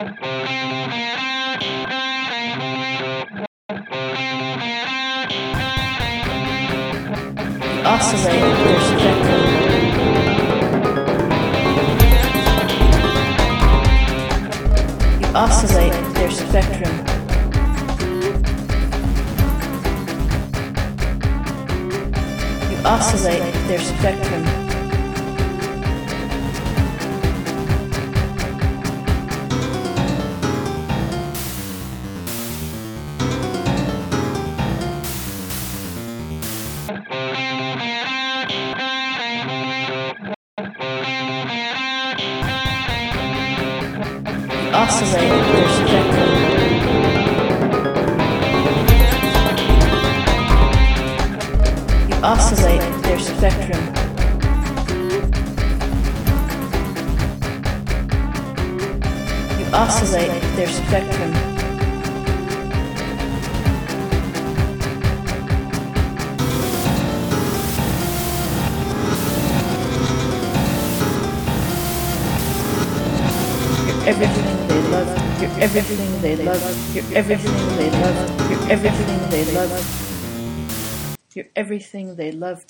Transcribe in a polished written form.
Oscillate their spectrum. You oscillate their spectrum. You oscillate their spectrum. Oscillate their spectrum. You oscillate their spectrum. You oscillate their spectrum. Everything they love, you're everything they love, you're everything they love, you're everything they love, you're everything they love